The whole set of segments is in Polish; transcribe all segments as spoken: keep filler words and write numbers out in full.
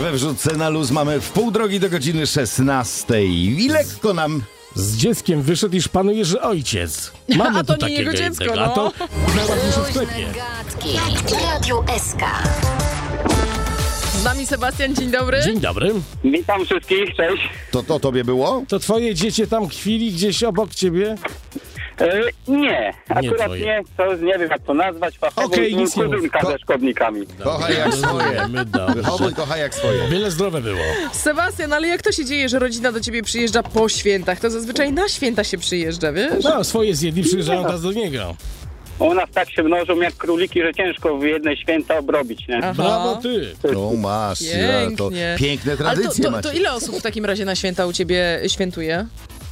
We wrzutce na luz mamy w pół drogi do godziny szesnastej i lekko nam... Z dzieckiem wyszedł, iż panuje, że ojciec. Mamy A to tu nie jego takiego dziecko, jednego, no. A to znalazł się w sklepie. Luźne gadki. Radio S K. Z nami Sebastian, dzień dobry. Dzień dobry. Witam wszystkich, cześć. To to tobie było? To twoje dziecię tam kwili gdzieś obok ciebie? E, nie, akurat twoje. nie, to nie wiem jak to nazwać, fachowo Okej, okay, nic nie mów. kuzynka Ko- ze szkodnikami. Kochaj jak swoje. My dobrze. Wychowuj, kochaj jak swoje. Byle zdrowe było. Sebastian, ale jak to się dzieje, że rodzina do ciebie przyjeżdża po świętach? To zazwyczaj na święta się przyjeżdża, wiesz? No, swoje zjedli, przyjeżdżają teraz do niego. U nas tak się mnożą jak króliki, że ciężko w jednej święta obrobić, nie? Aha. Brawo ty. No masz, ja, to Pięknie. piękne Ale to, tradycje to, macie. to ile osób w takim razie na święta u ciebie świętuje?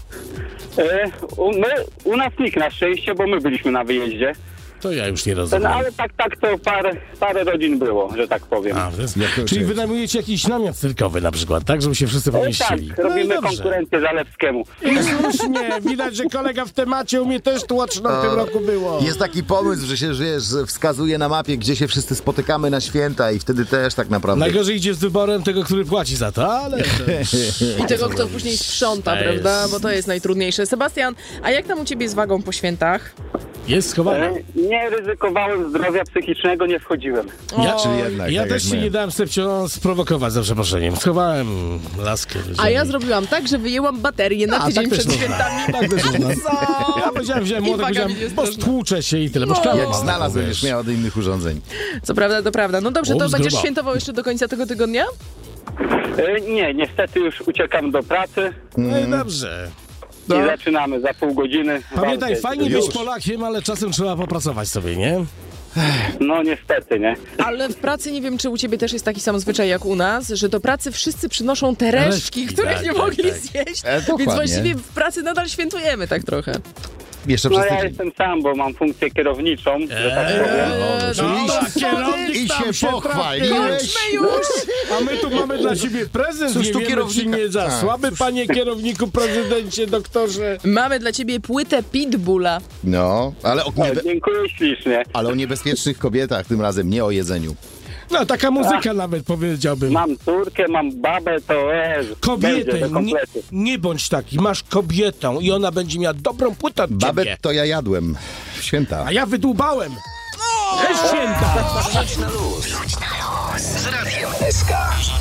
E, u, my, u nas nikt na szczęście, bo my byliśmy na wyjeździe. To ja już nie No, rozumiem. ale tak, tak to parę, parę rodzin było, że tak powiem. A, to jest... Jak to Czyli jest? wynajmujecie jakiś namiot cyrkowy na przykład, tak? Żeby się wszyscy E, tak, pomieścili. robimy dobrze. konkurencję Zalewskiemu. I słusznie, widać, że kolega w temacie u mnie też tłoczno w tym roku było. Jest taki pomysł, że się żyjesz, że wskazuje na mapie, gdzie się wszyscy spotykamy na święta i wtedy też tak naprawdę... Najgorzej idzie z wyborem tego, który płaci za to, ale... I tego, kto później sprząta, To jest- prawda? Bo to jest najtrudniejsze. Sebastian, a jak tam u ciebie z wagą po świętach? Jest schowane. E, nie ryzykowałem zdrowia psychicznego, nie wchodziłem. Ja, Czyli jednak, ja tak też jak się my. nie dałem Sepcio sprowokować, za przeproszeniem. Schowałem laskę. A ja zrobiłam tak, że wyjęłam baterię na A, tydzień tak też przed można. świętami. Tak też można. Co? Ja powiedziałem, wziąłem I młodek, waga powiedziałem, mi jest bo ważna. stłuczę się i tyle, bo No. szklanę Jak mam, znalazł, wiesz. będziesz miał od innych urządzeń. Co prawda, to prawda. No dobrze, O, to z będziesz grubo. świętował jeszcze do końca tego tygodnia? E, nie, niestety już uciekam do pracy No i dobrze. i zaczynamy za pół godziny. Pamiętaj, Walkę. fajnie Już. być Polakiem, ale czasem trzeba popracować sobie, nie? No niestety, nie? Ale w pracy nie wiem, czy u ciebie też jest taki sam zwyczaj jak u nas, że do pracy wszyscy przynoszą te resztki, Resztki, których tak, nie tak, mogli tak. zjeść. E, dokładnie. Więc właściwie w pracy nadal świętujemy tak trochę. Jeszcze No przez ja tydzień. jestem sam, bo mam funkcję kierowniczą, że tak powiem. Eee, no, no, oczywiście. kierownik I tam się się pochwaliłeś. Kończmy już! A my tu mamy dla ciebie prezent, Cóż nie tu wiemy, czy kierownika- nie za A, słaby, panie kierowniku, prezydencie, doktorze. Mamy dla ciebie płytę Pitbulla. No, ale o, O, niebe- dziękuję ślicznie. ale o niebezpiecznych kobietach tym razem, nie o jedzeniu. No, taka muzyka nawet powiedziałbym. Mam córkę, mam babę, to e, będzie Kobietę, do nie, kompletu. nie bądź taki, masz kobietę i ona będzie miała dobrą płytę od Babę ciebie. to ja jadłem w święta. A ja wydłubałem. Cześć święta! Wrzuć na luz. Z Radiem S K.